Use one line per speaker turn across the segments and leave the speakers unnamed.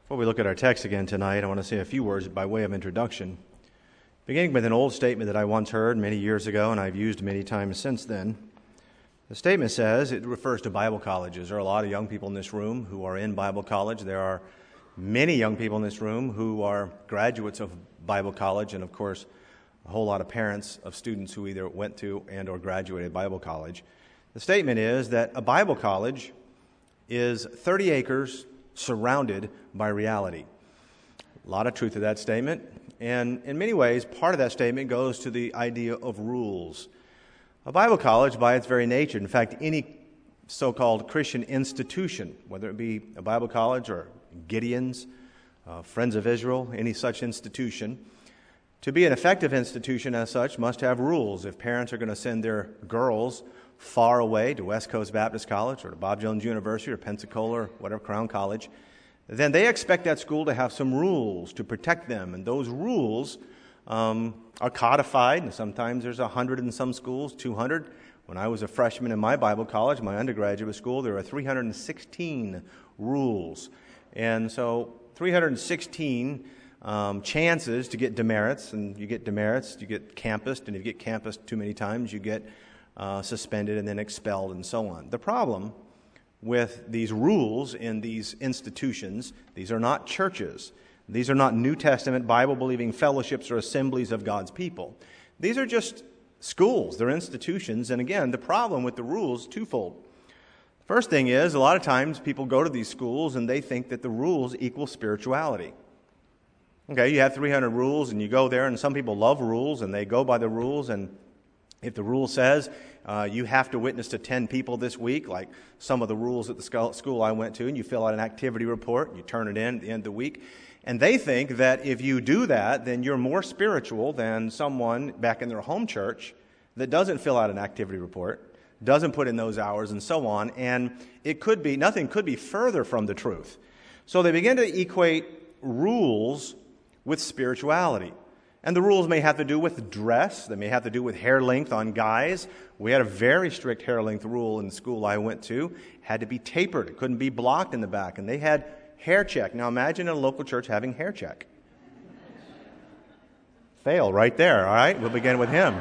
Before we look at our text again tonight, I want to say a few words by way of introduction, beginning with an old statement that I once heard many years ago and I've used many times since then. The statement says, it refers to Bible colleges. There are a lot of young people in this room who are in Bible college. There are many young people in this room who are graduates of Bible college, and of course, a whole lot of parents of students who either went to and or graduated Bible college. The statement is that a Bible college is 30 acres surrounded by reality. A lot of truth to that statement, and in many ways, part of that statement goes to the idea of rules. A Bible college, by its very nature, in fact, any so-called Christian institution, whether it be a Bible college or Gideon's, Friends of Israel, any such institution, to be an effective institution as such must have rules. If parents are going to send their girls far away to West Coast Baptist College or to Bob Jones University or Pensacola or whatever, Crown College, then they expect that school to have some rules to protect them. And those rules are codified, and sometimes there's 100 in some schools, 200. When I was a freshman in my Bible college, my undergraduate school, there were 316 rules. And so 316 chances to get demerits, and you get demerits, you get campused, and if you get campused too many times, you get suspended and then expelled and so on. The problem with these rules in these institutions, these are not churches. These are not New Testament Bible-believing fellowships or assemblies of God's people. These are just schools. They're institutions. And again, the problem with the rules is twofold. The first thing is, a lot of times people go to these schools and they think that the rules equal spirituality. Okay, you have 300 rules and you go there, and some people love rules and they go by the rules, and if the rule says you have to witness to 10 people this week, like some of the rules at the school I went to, and you fill out an activity report, and you turn it in at the end of the week, and they think that if you do that, then you're more spiritual than someone back in their home church that doesn't fill out an activity report, doesn't put in those hours, and so on, and nothing could be further from the truth. So they begin to equate rules with spirituality. And the rules may have to do with dress. They may have to do with hair length on guys. We had a very strict hair length rule in the school I went to. It had to be tapered. It couldn't be blocked in the back. And they had hair check. Now imagine a local church having hair check. Fail right there, all right? We'll begin with him.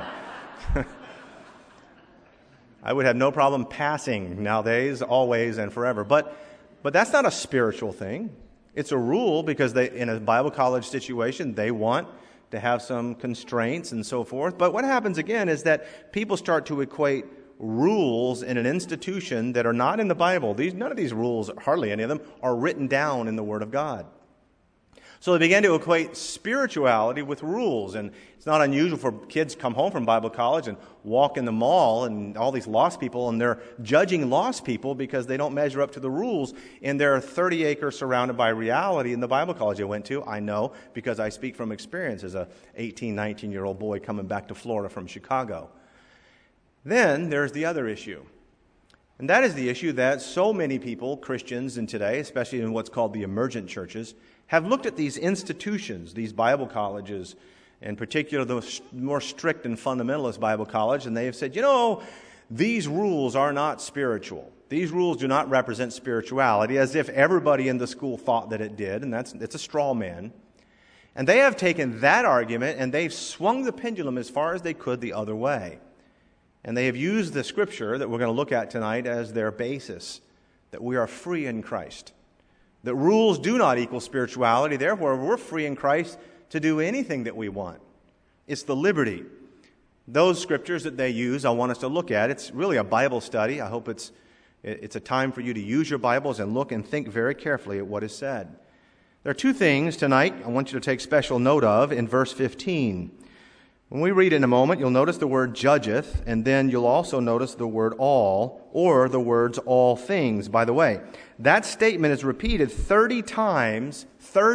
I would have no problem passing nowadays, always and forever. But that's not a spiritual thing. It's a rule because in a Bible college situation, they want to have some constraints and so forth. But what happens again is that people start to equate rules in an institution that are not in the Bible. None of these rules, hardly any of them, are written down in the Word of God. So they began to equate spirituality with rules. And it's not unusual for kids to come home from Bible college and walk in the mall and all these lost people, and they're judging lost people because they don't measure up to the rules in their 30 acres surrounded by reality in the Bible college I went to. I know because I speak from experience as a 18, 19-year-old boy coming back to Florida from Chicago. Then there's the other issue. And that is the issue that so many people, Christians in today, especially in what's called the emergent churches, have looked at these institutions, these Bible colleges, in particular the more strict and fundamentalist Bible college, and they have said, these rules are not spiritual. These rules do not represent spirituality, as if everybody in the school thought that it did, and it's a straw man. And they have taken that argument and they've swung the pendulum as far as they could the other way. And they have used the scripture that we're going to look at tonight as their basis, that we are free in Christ. That rules do not equal spirituality, therefore we're free in Christ to do anything that we want. It's the liberty. Those scriptures that they use, I want us to look at. It's really a Bible study. I hope it's a time for you to use your Bibles and look and think very carefully at what is said. There are two things tonight I want you to take special note of in verse 15. When we read in a moment, you'll notice the word judgeth, and then you'll also notice the word all, or the words all things. By the way, that statement is repeated 30 times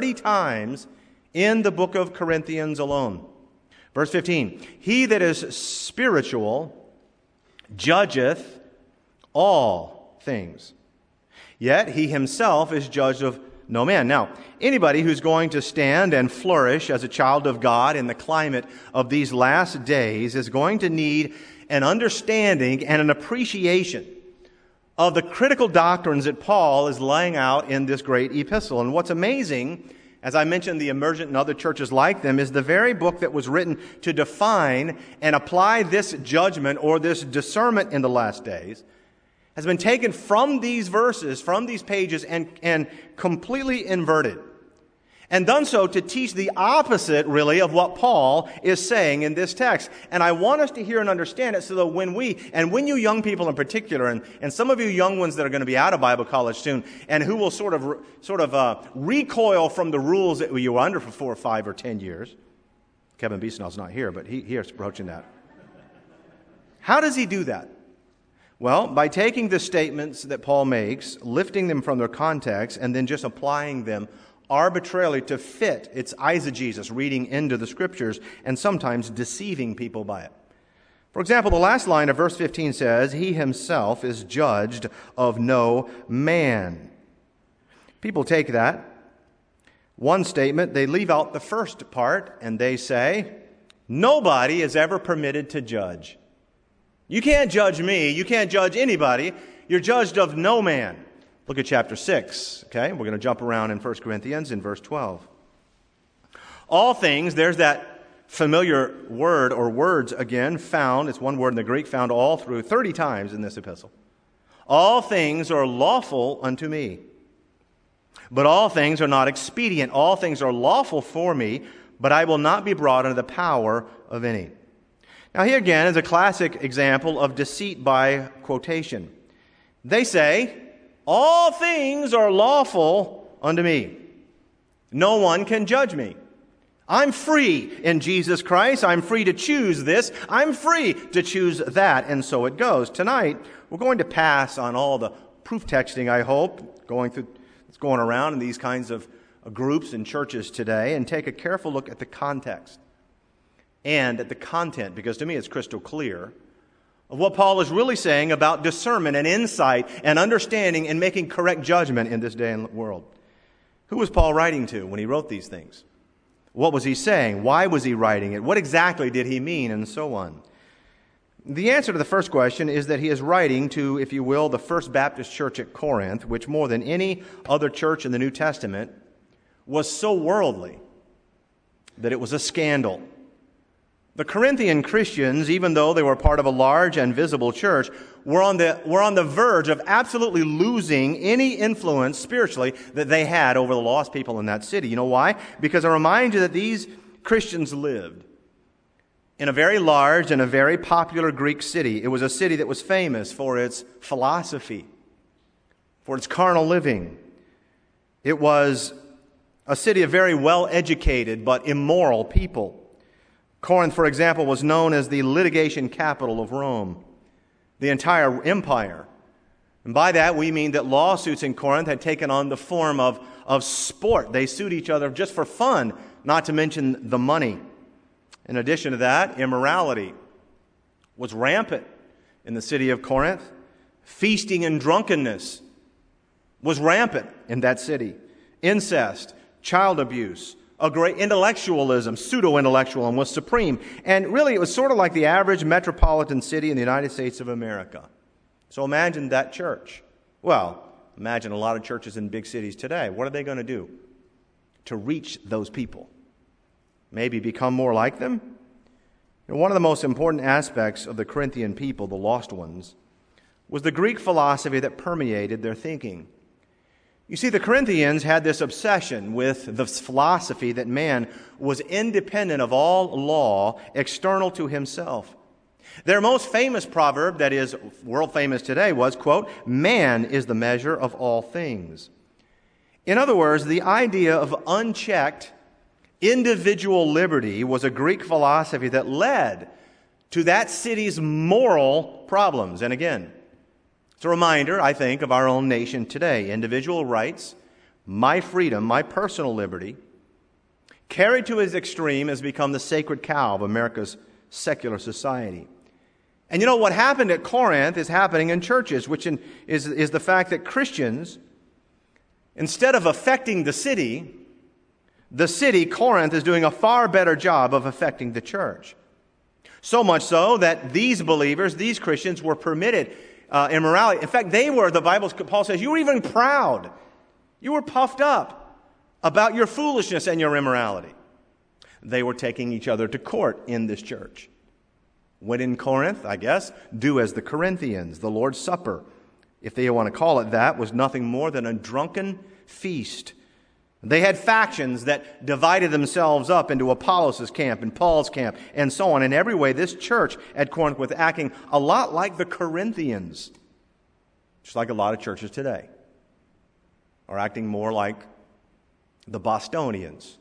in the book of Corinthians alone. Verse 15, he that is spiritual judgeth all things, yet he himself is judged of no man. Now, anybody who's going to stand and flourish as a child of God in the climate of these last days is going to need an understanding and an appreciation of the critical doctrines that Paul is laying out in this great epistle. And what's amazing, as I mentioned, the Emergent and other churches like them, is the very book that was written to define and apply this judgment or this discernment in the last days has been taken from these verses, from these pages, and completely inverted. And done so to teach the opposite, really, of what Paul is saying in this text. And I want us to hear and understand it so that when you young people in particular, and some of you young ones that are going to be out of Bible college soon, and who will sort of recoil from the rules that you were under for 4 or 5 or 10 years. Kevin Beesnell's not here, but he is approaching that. How does he do that? Well, by taking the statements that Paul makes, lifting them from their context, and then just applying them arbitrarily to fit its eisegesis, reading into the Scriptures, and sometimes deceiving people by it. For example, the last line of verse 15 says, "He himself is judged of no man." People take that one statement, they leave out the first part, and they say, nobody is ever permitted to judge. You can't judge me, you can't judge anybody, you're judged of no man. Look at chapter 6, okay? We're going to jump around in 1 Corinthians in verse 12. All things, there's that familiar word or words again found, it's one word in the Greek, found all through 30 times in this epistle. All things are lawful unto me, but all things are not expedient. All things are lawful for me, but I will not be brought under the power of any. Now here again is a classic example of deceit by quotation. They say, all things are lawful unto me. No one can judge me. I'm free in Jesus Christ. I'm free to choose this. I'm free to choose that. And so it goes. Tonight, we're going to pass on all the proof texting, I hope, it's going around in these kinds of groups and churches today, and take a careful look at the context and at the content, because to me it's crystal clear of what Paul is really saying about discernment and insight and understanding and making correct judgment in this day and world. Who was Paul writing to when he wrote these things? What was he saying? Why was he writing it? What exactly did he mean? And so on. The answer to the first question is that he is writing to, if you will, the First Baptist Church at Corinth, which more than any other church in the New Testament was so worldly that it was a scandal. The Corinthian Christians, even though they were part of a large and visible church, were on the verge of absolutely losing any influence spiritually that they had over the lost people in that city. You know why? Because I remind you that these Christians lived in a very large and a very popular Greek city. It was a city that was famous for its philosophy, for its carnal living. It was a city of very well-educated but immoral people. Corinth, for example, was known as the litigation capital of Rome, the entire empire. And by that, we mean that lawsuits in Corinth had taken on the form of sport. They sued each other just for fun, not to mention the money. In addition to that, immorality was rampant in the city of Corinth. Feasting and drunkenness was rampant in that city. Incest, child abuse, a great intellectualism, pseudo-intellectualism was supreme. And really, it was sort of like the average metropolitan city in the United States of America. So imagine that church. Well, imagine a lot of churches in big cities today. What are they going to do to reach those people? Maybe become more like them? One of the most important aspects of the Corinthian people, the lost ones, was the Greek philosophy that permeated their thinking. You see, the Corinthians had this obsession with the philosophy that man was independent of all law external to himself. Their most famous proverb, that is world famous today, was, quote, "Man is the measure of all things." In other words, the idea of unchecked individual liberty was a Greek philosophy that led to that city's moral problems. And again, it's a reminder, I think, of our own nation today. Individual rights, my freedom, my personal liberty, carried to its extreme, has become the sacred cow of America's secular society. And you know, what happened at Corinth is happening in churches, which is the fact that Christians, instead of affecting the city, Corinth, is doing a far better job of affecting the church. So much so that these believers, these Christians, were permitted immorality. In fact, Paul says, you were even proud. You were puffed up about your foolishness and your immorality. They were taking each other to court in this church. When in Corinth, I guess, do as the Corinthians. The Lord's Supper, if they want to call it that, was nothing more than a drunken feast. They had factions that divided themselves up into Apollos' camp and Paul's camp and so on. In every way, this church at Corinth was acting a lot like the Corinthians, just like a lot of churches today are acting more like the Bostonians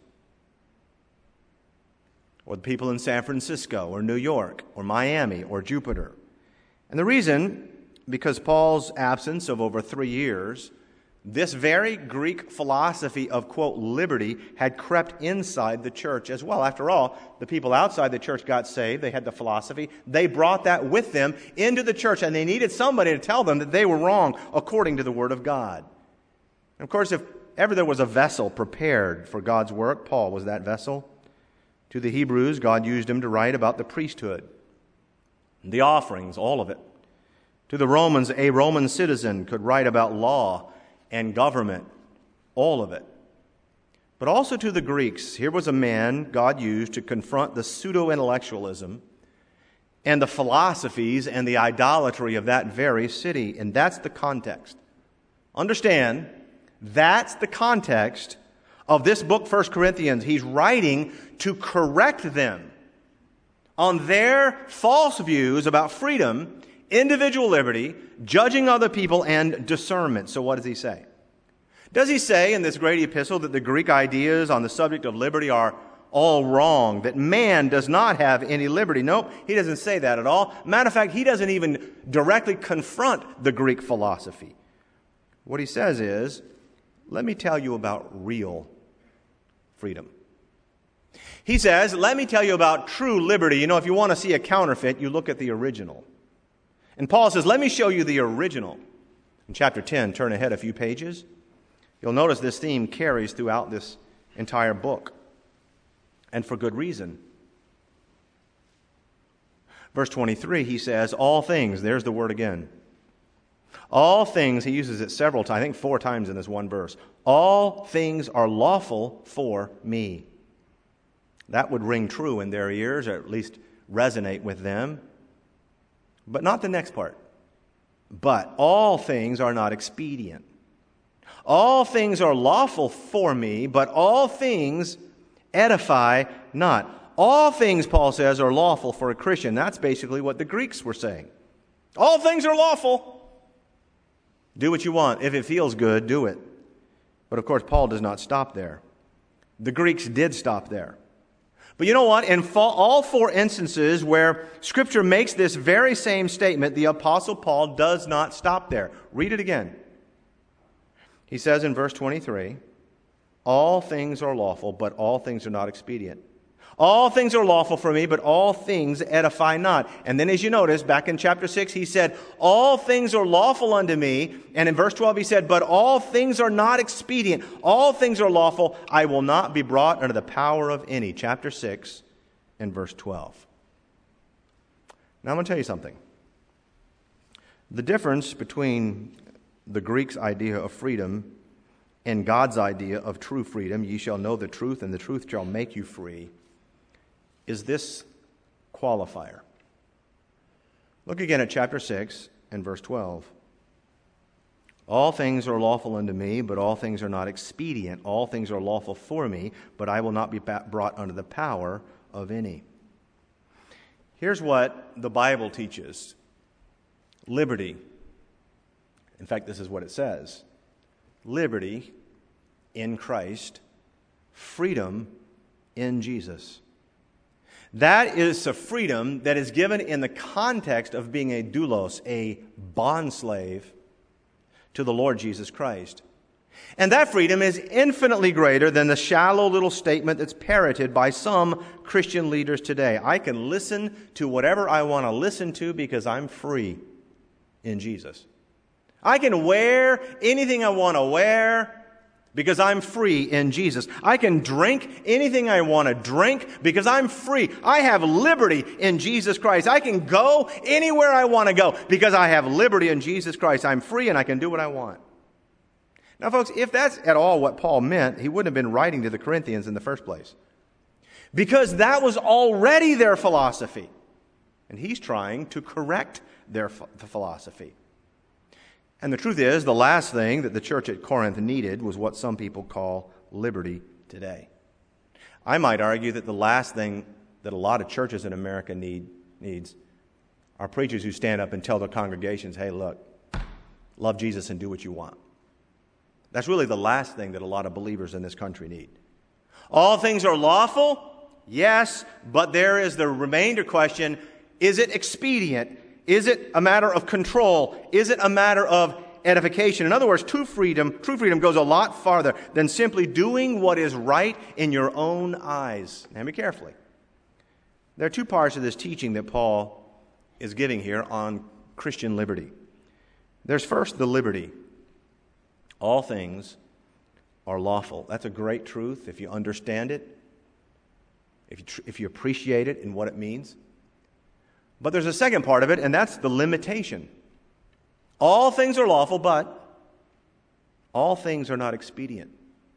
or the people in San Francisco or New York or Miami or Jupiter. And the reason, because Paul's absence of over 3 years, this very Greek philosophy of, quote, liberty had crept inside the church as well. After all, the people outside the church got saved. They had the philosophy. They brought that with them into the church, and they needed somebody to tell them that they were wrong according to the Word of God. And of course, if ever there was a vessel prepared for God's work, Paul was that vessel. To the Hebrews, God used him to write about the priesthood, the offerings, all of it. To the Romans, a Roman citizen could write about law and government, all of it. But also to the Greeks, here was a man God used to confront the pseudo-intellectualism and the philosophies and the idolatry of that very city. And that's the context. Understand, that's the context of this book, 1 Corinthians. He's writing to correct them on their false views about freedom, individual liberty, judging other people, and discernment. So what does he say? Does he say in this great epistle that the Greek ideas on the subject of liberty are all wrong, that man does not have any liberty? Nope, he doesn't say that at all. Matter of fact, he doesn't even directly confront the Greek philosophy. What he says is, let me tell you about real freedom. He says, let me tell you about true liberty. You know, if you want to see a counterfeit, you look at the original. And Paul says, let me show you the original. In chapter 10, turn ahead a few pages. You'll notice this theme carries throughout this entire book. And for good reason. Verse 23, he says, all things, there's the word again. All things, he uses it several times, I think 4 times in this one verse. All things are lawful for me. That would ring true in their ears, or at least resonate with them. But not the next part. But all things are not expedient. All things are lawful for me, but all things edify not. All things, Paul says, are lawful for a Christian. That's basically what the Greeks were saying. All things are lawful. Do what you want. If it feels good, do it. But of course, Paul does not stop there. The Greeks did stop there. But you know what? In all 4 instances where Scripture makes this very same statement, the Apostle Paul does not stop there. Read it again. He says in verse 23, all things are lawful, but all things are not expedient. All things are lawful for me, but all things edify not. And then as you notice, back in chapter 6, he said, all things are lawful unto me. And in verse 12 he said, but all things are not expedient. All things are lawful. I will not be brought under the power of any. Chapter 6 and verse 12. Now I'm going to tell you something. The difference between the Greeks' idea of freedom and God's idea of true freedom, ye shall know the truth, and the truth shall make you free, is this qualifier. Look again at chapter 6 and verse 12. All things are lawful unto me, but all things are not expedient. All things are lawful for me, but I will not be brought under the power of any. Here's what the Bible teaches. Liberty. In fact, this is what it says. Liberty in Christ, freedom in Jesus. That is a freedom that is given in the context of being a doulos, a bondslave to the Lord Jesus Christ. And that freedom is infinitely greater than the shallow little statement that's parroted by some Christian leaders today. I can listen to whatever I want to listen to because I'm free in Jesus. I can wear anything I want to wear because I'm free in Jesus. I can drink anything I want to drink because I'm free. I have liberty in Jesus Christ. I can go anywhere I want to go because I have liberty in Jesus Christ. I'm free and I can do what I want. Now, folks, if that's at all what Paul meant, he wouldn't have been writing to the Corinthians in the first place, because that was already their philosophy. And he's trying to correct their philosophy. And the truth is, the last thing that the church at Corinth needed was what some people call liberty today. I might argue that the last thing that a lot of churches in America needs are preachers who stand up and tell their congregations, hey, look, love Jesus and do what you want. That's really the last thing that a lot of believers in this country need. All things are lawful, yes, but there is the remainder question, is it expedient? Is it a matter of control? Is it a matter of edification? In other words, true freedom goes a lot farther than simply doing what is right in your own eyes. Now, be carefully. There are two parts of this teaching that Paul is giving here on Christian liberty. There's first the liberty. All things are lawful. That's a great truth if you understand it, if you appreciate it and what it means. But there's a second part of it, and that's the limitation. All things are lawful, but all things are not expedient.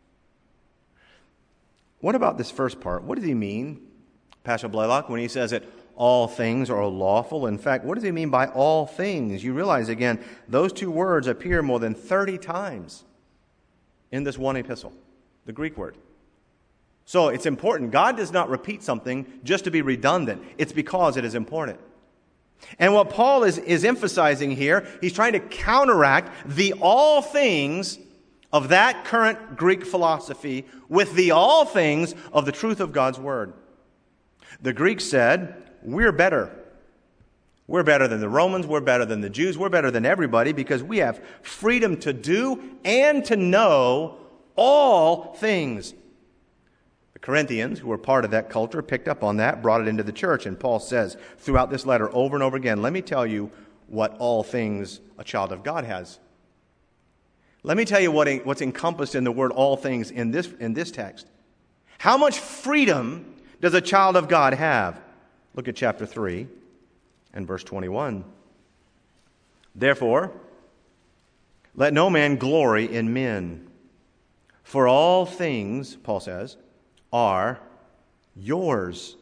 What about this first part? What does he mean, Pastor Blaylock, when he says that all things are lawful? In fact, what does he mean by all things? You realize, again, those two words appear more than 30 times in this one epistle, the Greek word. So it's important. God does not repeat something just to be redundant. It's because it is important. And what Paul is emphasizing here, he's trying to counteract the all things of that current Greek philosophy with the all things of the truth of God's Word. The Greeks said, we're better. We're better than the Romans. We're better than the Jews. We're better than everybody because we have freedom to do and to know all things. Corinthians, who were part of that culture, picked up on that, brought it into the church. And Paul says throughout this letter over and over again, let me tell you what all things a child of God has. Let me tell you what's encompassed in the word all things in this text. How much freedom does a child of God have? Look at chapter 3 and verse 21. Therefore, let no man glory in men, for all things, Paul says, are yours.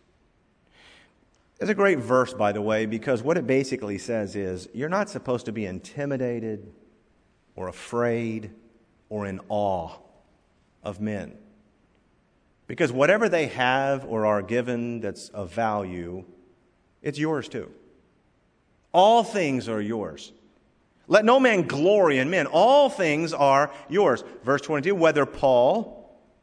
It's a great verse, by the way, because what it basically says is you're not supposed to be intimidated or afraid or in awe of men. Because whatever they have or are given that's of value, it's yours too. All things are yours. Let no man glory in men. All things are yours. Verse 22, whether Paul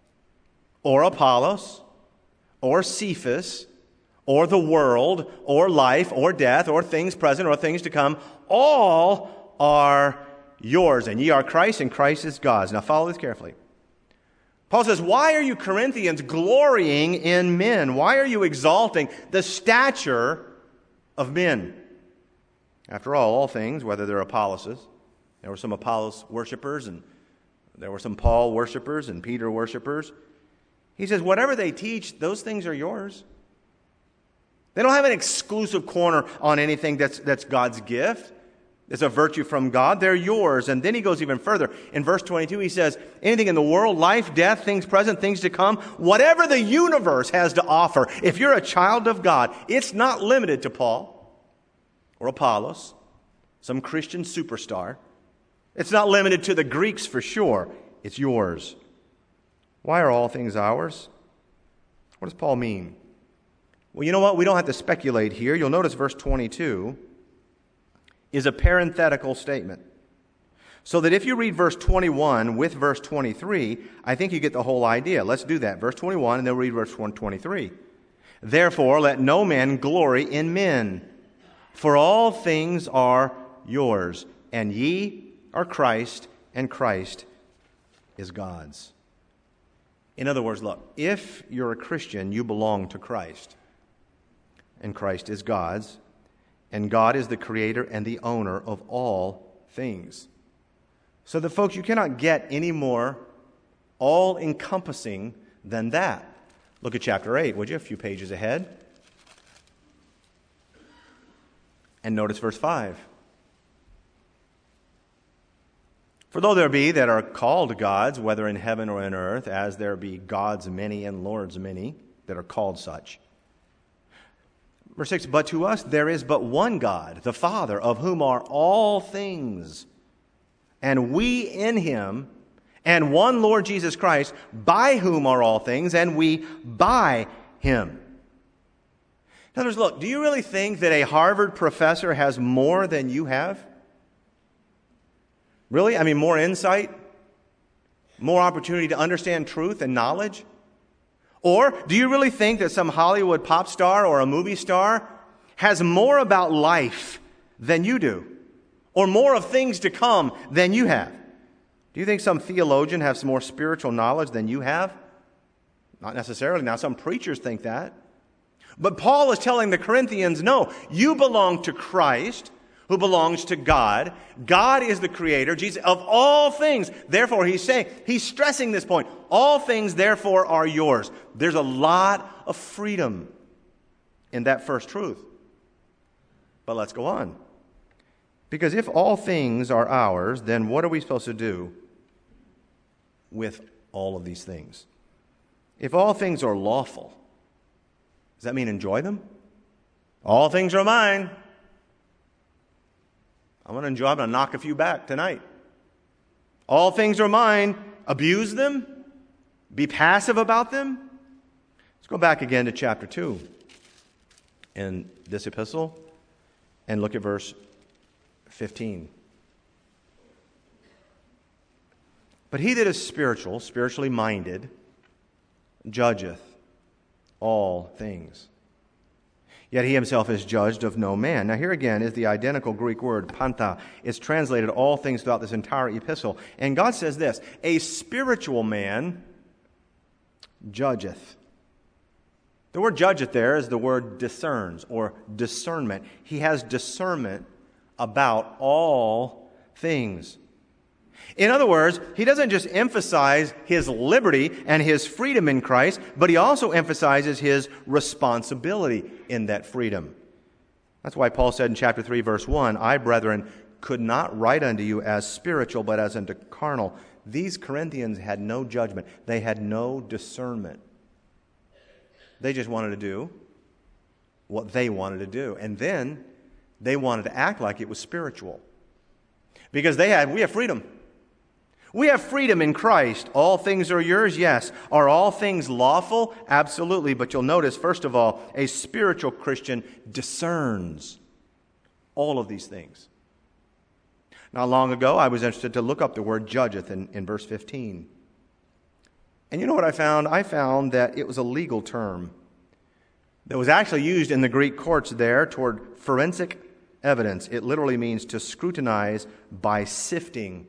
or Apollos, or Cephas, or the world, or life, or death, or things present, or things to come, all are yours. And ye are Christ, and Christ is God's. Now follow this carefully. Paul says, why are you Corinthians glorying in men? Why are you exalting the stature of men? After all things, whether they're Apolloses, there were some Apollos worshipers, and there were some Paul worshipers, and Peter worshipers. He says, whatever they teach, those things are yours. They don't have an exclusive corner on anything that's God's gift. It's a virtue from God. They're yours. And then he goes even further. In verse 22, he says, anything in the world, life, death, things present, things to come, whatever the universe has to offer, if you're a child of God, it's not limited to Paul or Apollos, some Christian superstar. It's not limited to the Greeks for sure. It's yours. Why are all things ours? What does Paul mean? Well, you know what? We don't have to speculate here. You'll notice verse 22 is a parenthetical statement. So that if you read verse 21 with verse 23, I think you get the whole idea. Let's do that. Verse 21, and then read verse 123. Therefore, let no man glory in men, for all things are yours, and ye are Christ, and Christ is God's. In other words, look, if you're a Christian, you belong to Christ. And Christ is God's. And God is the creator and the owner of all things. So that, folks, you cannot get any more all-encompassing than that. Look at chapter 8, would you? A few pages ahead. And notice verse 5. For though there be that are called gods, whether in heaven or in earth, as there be gods many and lords many that are called such. Verse 6, but to us there is but one God, the Father, of whom are all things, and we in him, and one Lord Jesus Christ, by whom are all things, and we by him. In other words, look, do you really think that a Harvard professor has more than you have? Really? I mean, more insight? More opportunity to understand truth and knowledge? Or do you really think that some Hollywood pop star or a movie star has more about life than you do? Or more of things to come than you have? Do you think some theologian has more spiritual knowledge than you have? Not necessarily. Now, some preachers think that. But Paul is telling the Corinthians, no, you belong to Christ, who belongs to God. God is the creator, Jesus, of all things. Therefore, he's stressing this point. All things, therefore, are yours. There's a lot of freedom in that first truth. But let's go on. Because if all things are ours, then what are we supposed to do with all of these things? If all things are lawful, does that mean enjoy them? All things are mine. I'm going to knock a few back tonight. All things are mine. Abuse them. Be passive about them. Let's go back again to chapter 2 in this epistle and look at verse 15. But he that is spiritual, spiritually minded, judgeth all things. Yet he himself is judged of no man. Now here again is the identical Greek word, panta. It's translated all things throughout this entire epistle. And God says this, a spiritual man judgeth. The word judgeth there is the word discerns or discernment. He has discernment about all things. In other words, he doesn't just emphasize his liberty and his freedom in Christ, but he also emphasizes his responsibility in that freedom. That's why Paul said in chapter 3, verse 1, I, brethren, could not write unto you as spiritual, but as unto carnal. These Corinthians had no judgment. They had no discernment. They just wanted to do what they wanted to do. And then they wanted to act like it was spiritual. Because we have freedom. We have freedom in Christ. All things are yours, yes. Are all things lawful? Absolutely. But you'll notice, first of all, a spiritual Christian discerns all of these things. Not long ago, I was interested to look up the word judgeth in verse 15. And you know what I found? I found that it was a legal term that was actually used in the Greek courts there toward forensic evidence. It literally means to scrutinize by sifting.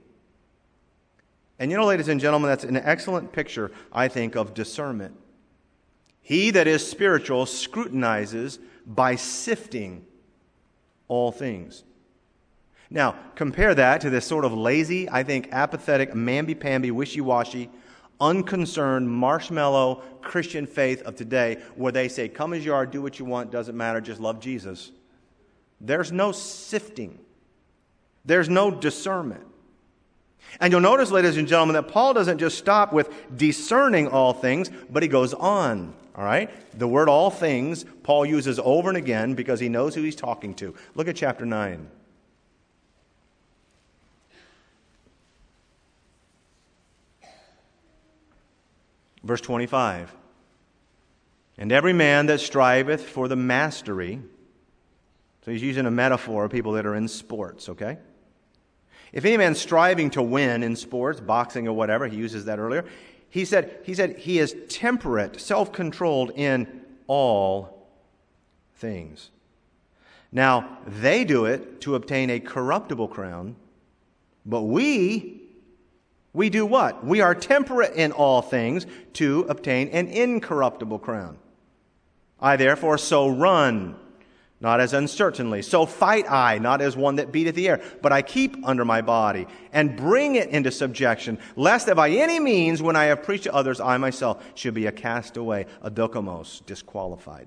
And you know, ladies and gentlemen, that's an excellent picture, I think, of discernment. He that is spiritual scrutinizes by sifting all things. Now, compare that to this sort of lazy, I think, apathetic, mamby-pamby, wishy-washy, unconcerned, marshmallow Christian faith of today, where they say, come as you are, do what you want, doesn't matter, just love Jesus. There's no sifting. There's no discernment. And you'll notice, ladies and gentlemen, that Paul doesn't just stop with discerning all things, but he goes on. All right? The word all things, Paul uses over and again because he knows who he's talking to. Look at chapter 9. Verse 25. And every man that striveth for the mastery. So he's using a metaphor of people that are in sports, okay? If any man's striving to win in sports, boxing or whatever, he uses that earlier, he said he is temperate, self-controlled in all things. Now, they do it to obtain a corruptible crown, but we do what? We are temperate in all things to obtain an incorruptible crown. I therefore so run. not as uncertainly. So fight I, not as one that beateth the air, but I keep under my body, and bring it into subjection, lest that by any means, when I have preached to others, I myself should be a castaway, a dokimos, disqualified.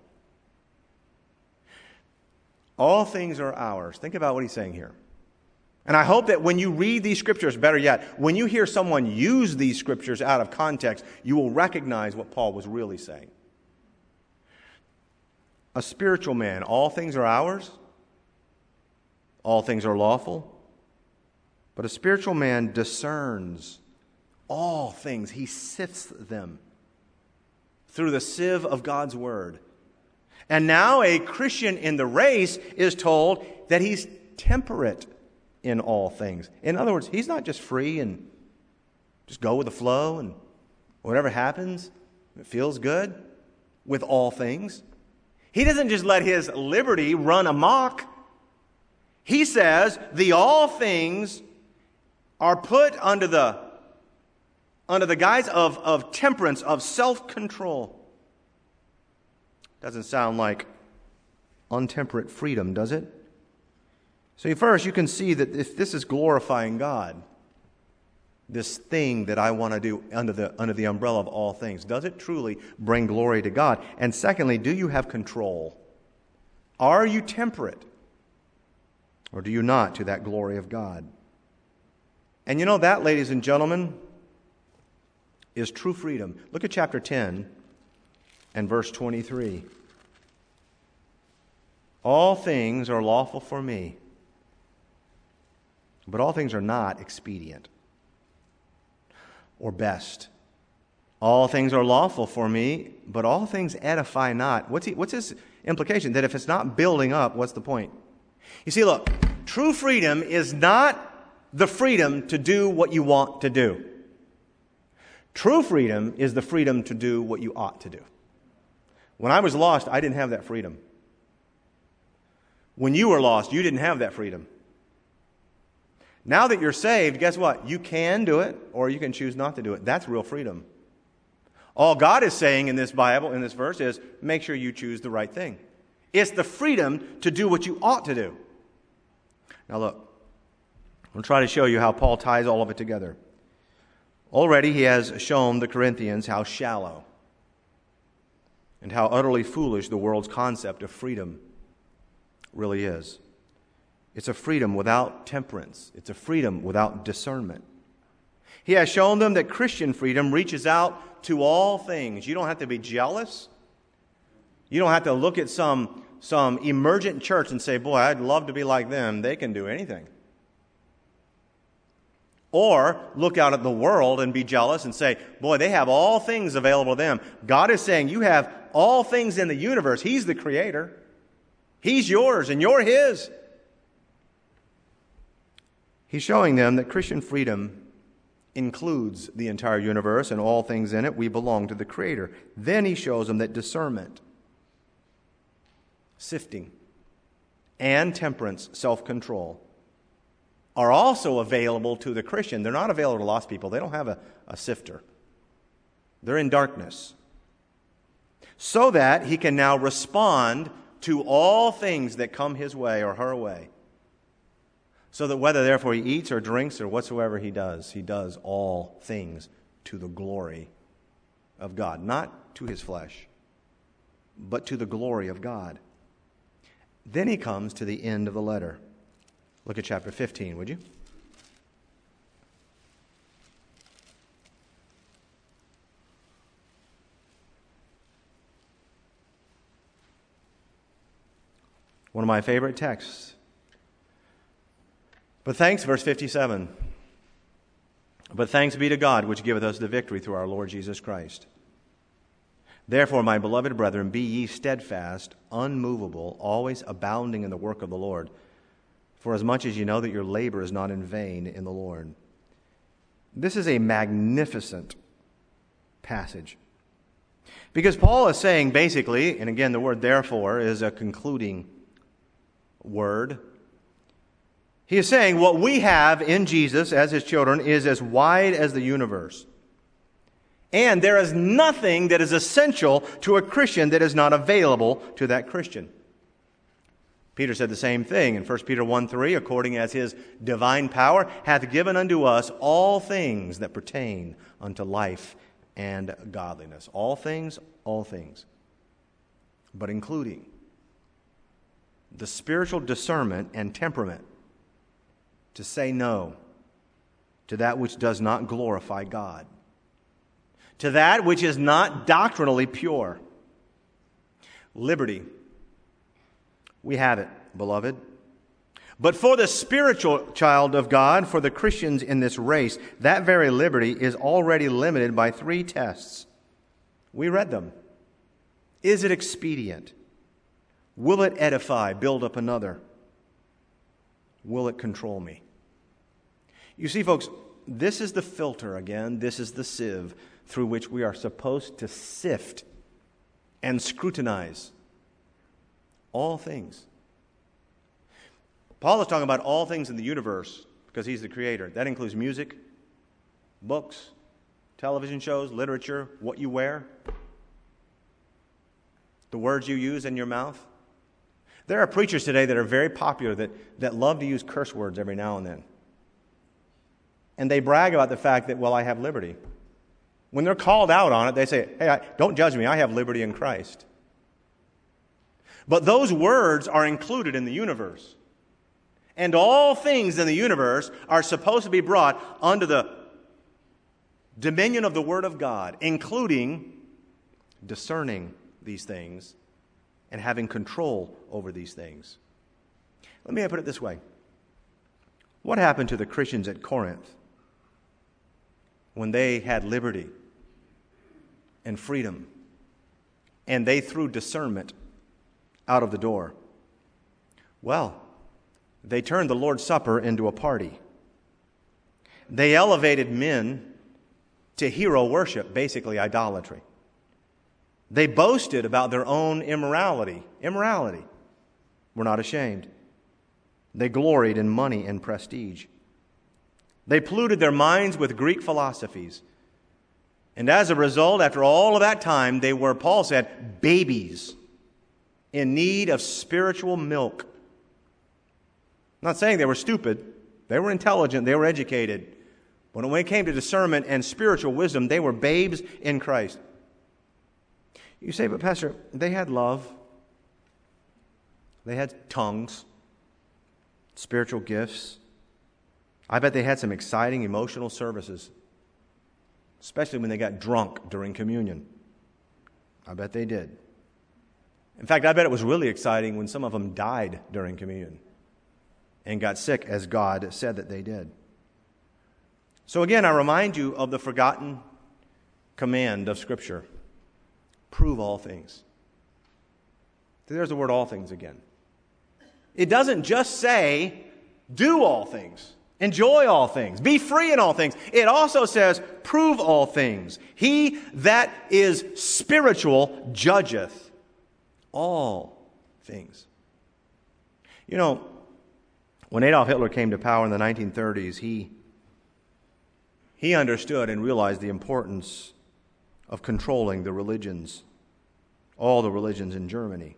All things are ours. Think about what he's saying here. And I hope that when you read these scriptures, better yet, when you hear someone use these scriptures out of context, you will recognize what Paul was really saying. A spiritual man, all things are ours, all things are lawful, but a spiritual man discerns all things. He sifts them through the sieve of God's word. And now a Christian in the race is told that he's temperate in all things. In other words, he's not just free and just go with the flow and whatever happens, it feels good with all things. He doesn't just let his liberty run amok. He says the all things are put under the guise of temperance, of self-control. Doesn't sound like untemperate freedom, does it? So first, you can see that if this is glorifying God, this thing that I want to do under the umbrella of all things, does it truly bring glory to God? And secondly, do you have control? Are you temperate? Or do you not to that glory of God? And you know that, ladies and gentlemen, is true freedom. Look at chapter 10 and verse 23. All things are lawful for me, but all things are not expedient or best. All things are lawful for me, but all things edify not. What's his implication? That if it's not building up, what's the point? You see, look, true freedom is not the freedom to do what you want to do. True freedom is the freedom to do what you ought to do. When I was lost, I didn't have that freedom. When you were lost, you didn't have that freedom. Now that you're saved, guess what? You can do it, or you can choose not to do it. That's real freedom. All God is saying in this Bible, in this verse, is make sure you choose the right thing. It's the freedom to do what you ought to do. Now look, I'll try to show you how Paul ties all of it together. Already he has shown the Corinthians how shallow and how utterly foolish the world's concept of freedom really is. It's a freedom without temperance. It's a freedom without discernment. He has shown them that Christian freedom reaches out to all things. You don't have to be jealous. You don't have to look at some emergent church and say, boy, I'd love to be like them. They can do anything. Or look out at the world and be jealous and say, boy, they have all things available to them. God is saying you have all things in the universe. He's the creator. He's yours and you're His. He's showing them that Christian freedom includes the entire universe and all things in it. We belong to the Creator. Then he shows them that discernment, sifting, and temperance, self-control, are also available to the Christian. They're not available to lost people. They don't have a sifter. They're in darkness. So that he can now respond to all things that come his way or her way. So that whether therefore he eats or drinks or whatsoever he does all things to the glory of God. Not to his flesh, but to the glory of God. Then he comes to the end of the letter. Look at chapter 15, would you? One of my favorite texts. But thanks, verse 57. But thanks be to God, which giveth us the victory through our Lord Jesus Christ. Therefore, my beloved brethren, be ye steadfast, unmovable, always abounding in the work of the Lord, for as much as you know that your labor is not in vain in the Lord. This is a magnificent passage. Because Paul is saying basically, and again the word therefore is a concluding word. He is saying what we have in Jesus as his children is as wide as the universe. And there is nothing that is essential to a Christian that is not available to that Christian. Peter said the same thing in 1 Peter 1:3, according as his divine power hath given unto us all things that pertain unto life and godliness. All things, but including the spiritual discernment and temperament to say no to that which does not glorify God, to that which is not doctrinally pure. Liberty. We have it, beloved. But for the spiritual child of God, for the Christians in this race, that very liberty is already limited by 3 tests. We read them. Is it expedient? Will it edify, build up another? Will it control me? You see, folks, this is the filter again. This is the sieve through which we are supposed to sift and scrutinize all things. Paul is talking about all things in the universe because he's the creator. That includes music, books, television shows, literature, what you wear, the words you use in your mouth. There are preachers today that are very popular that love to use curse words every now and then. And they brag about the fact that, well, I have liberty. When they're called out on it, they say, hey, don't judge me, I have liberty in Christ. But those words are included in the universe. And all things in the universe are supposed to be brought under the dominion of the Word of God, including discerning these things and having control over these things. Let me put it this way. What happened to the Christians at Corinth when they had liberty and freedom and they threw discernment out of the door? Well, they turned the Lord's Supper into a party. They elevated men to hero worship, basically idolatry. They boasted about their own immorality. Were not ashamed. They gloried in money and prestige. They polluted their minds with Greek philosophies. And as a result, after all of that time, they were, Paul said, babies in need of spiritual milk. I'm not saying they were stupid. They were intelligent. They were educated. But when it came to discernment and spiritual wisdom, they were babes in Christ. You say, but Pastor, they had love. They had tongues, spiritual gifts. I bet they had some exciting emotional services, especially when they got drunk during communion. I bet they did. In fact, I bet it was really exciting when some of them died during communion and got sick, as God said that they did. So again, I remind you of the forgotten command of Scripture. Prove all things. There's the word all things again. It doesn't just say do all things, enjoy all things, be free in all things. It also says prove all things. He that is spiritual judgeth all things. You know, when Adolf Hitler came to power in the 1930s, he understood and realized the importance of controlling the religions, all the religions in Germany.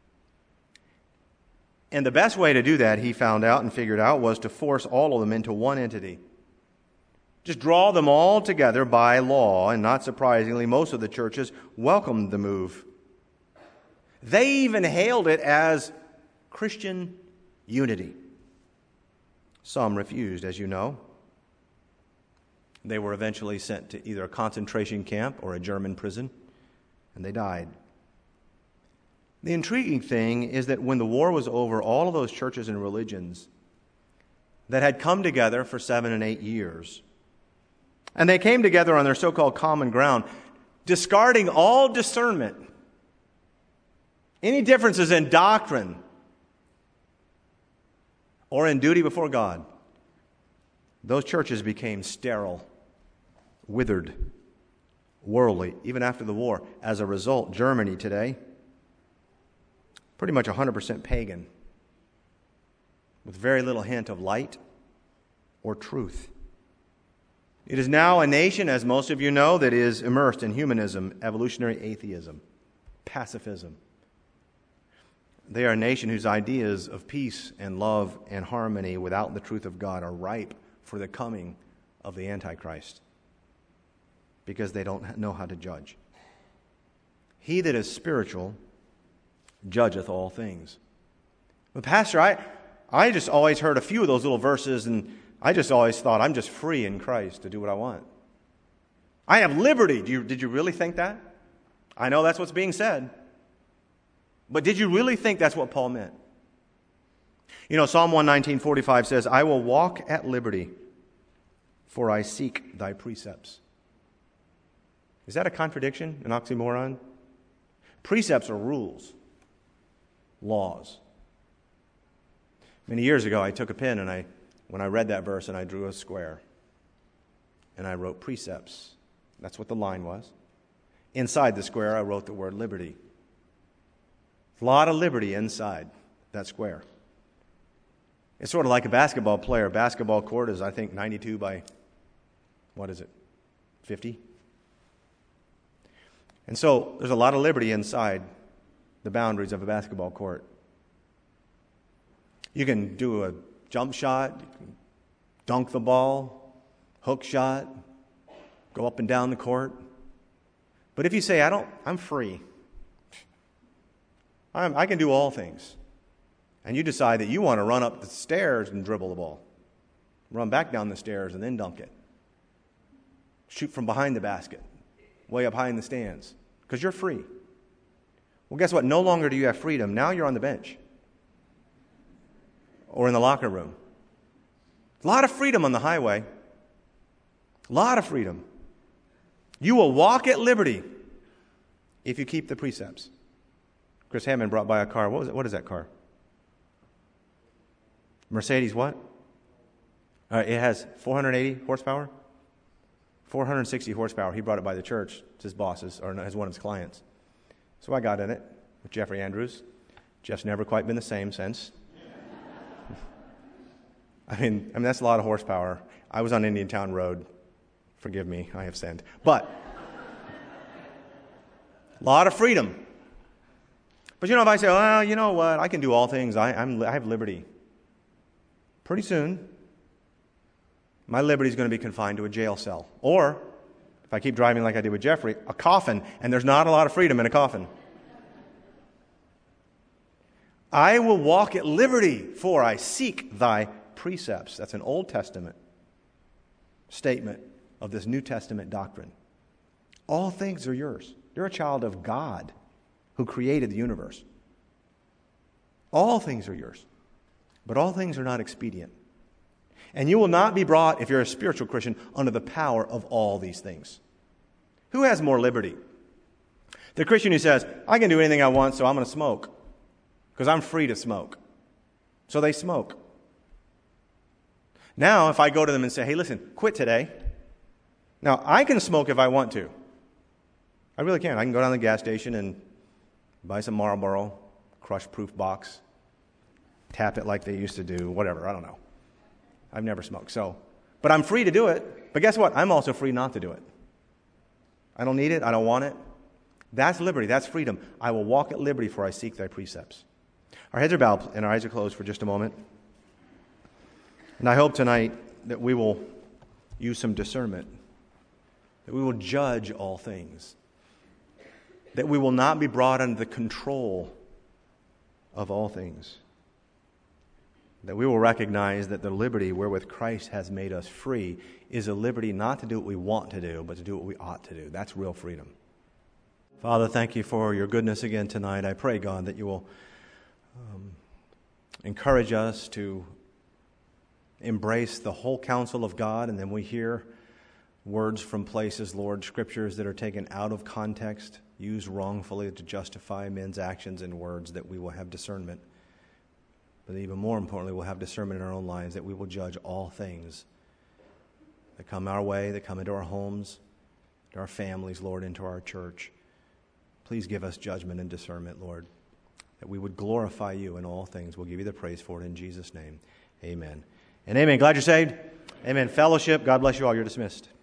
And the best way to do that, he found out and figured out, was to force all of them into one entity. Just draw them all together by law, and not surprisingly, most of the churches welcomed the move. They even hailed it as Christian unity. Some refused, as you know. They were eventually sent to either a concentration camp or a German prison, and they died. The intriguing thing is that when the war was over, all of those churches and religions that had come together for 7 and 8 years, and they came together on their so-called common ground, discarding all discernment, any differences in doctrine or in duty before God, those churches became sterile, withered, worldly, even after the war. As a result, Germany today, pretty much 100% pagan, with very little hint of light or truth. It is now a nation, as most of you know, that is immersed in humanism, evolutionary atheism, pacifism. They are a nation whose ideas of peace and love and harmony without the truth of God are ripe for the coming of the Antichrist because they don't know how to judge. He that is spiritual judgeth all things. But Pastor, I just always heard a few of those little verses, and I just always thought I'm just free in Christ to do what I want. I have liberty. Did you really think that? I know that's what's being said. But did you really think that's what Paul meant? You know, Psalm 119:45 says, I will walk at liberty, for I seek thy precepts. Is that a contradiction, an oxymoron? Precepts are rules, laws. Many years ago, I took a pen and when I read that verse, and I drew a square. And I wrote precepts. That's what the line was. Inside the square, I wrote the word liberty. A lot of liberty inside that square. It's sort of like a basketball player. A basketball court is, I think, 92 by, 50? And so there's a lot of liberty inside the boundaries of a basketball court. You can do a jump shot, you can dunk the ball, hook shot, go up and down the court. But if you say, I'm free, I can do all things, and you decide that you want to run up the stairs and dribble the ball, run back down the stairs and then dunk it, shoot from behind the basket, way up high in the stands, because you're free. Well, guess what? No longer do you have freedom. Now you're on the bench or in the locker room. A lot of freedom on the highway. A lot of freedom. You will walk at liberty if you keep the precepts. Chris Hammond brought by a car. What is that car? Mercedes what? It has 480 horsepower. 460 horsepower. He brought it by the church. It's his boss's, or as one of his clients. So I got in it with Jeffrey Andrews. Jeff's never quite been the same since. I mean, that's a lot of horsepower. I was on Indiantown Road. Forgive me, I have sinned. But a lot of freedom. But if I say, well, you know what, I can do all things. I have liberty. Pretty soon, my liberty is going to be confined to a jail cell. Or, if I keep driving like I did with Jeffrey, a coffin. And there's not a lot of freedom in a coffin. I will walk at liberty, for I seek thy precepts. That's an Old Testament statement of this New Testament doctrine. All things are yours. You're a child of God who created the universe. All things are yours. But all things are not expedient. And you will not be brought, if you're a spiritual Christian, under the power of all these things. Who has more liberty? The Christian who says, I can do anything I want, so I'm going to smoke. Because I'm free to smoke. So they smoke. Now, if I go to them and say, hey, listen, quit today. Now, I can smoke if I want to. I really can. I can go down to the gas station and buy some Marlboro, crush-proof box, tap it like they used to do, whatever, I don't know. I've never smoked, but I'm free to do it. But guess what? I'm also free not to do it. I don't need it. I don't want it. That's liberty. That's freedom. I will walk at liberty, for I seek thy precepts. Our heads are bowed and our eyes are closed for just a moment. And I hope tonight that we will use some discernment, that we will judge all things, that we will not be brought under the control of all things, that we will recognize that the liberty wherewith Christ has made us free is a liberty not to do what we want to do, but to do what we ought to do. That's real freedom. Father, thank you for your goodness again tonight. I pray, God, that you will encourage us to embrace the whole counsel of God, and then we hear words from places, Lord, scriptures that are taken out of context, used wrongfully to justify men's actions and words, that we will have discernment. But even more importantly, we'll have discernment in our own lives, that we will judge all things that come our way, that come into our homes, to our families, Lord, into our church. Please give us judgment and discernment, Lord, that we would glorify you in all things. We'll give you the praise for it in Jesus' name. Amen. And amen. Glad you're saved. Amen. Fellowship. God bless you all. You're dismissed.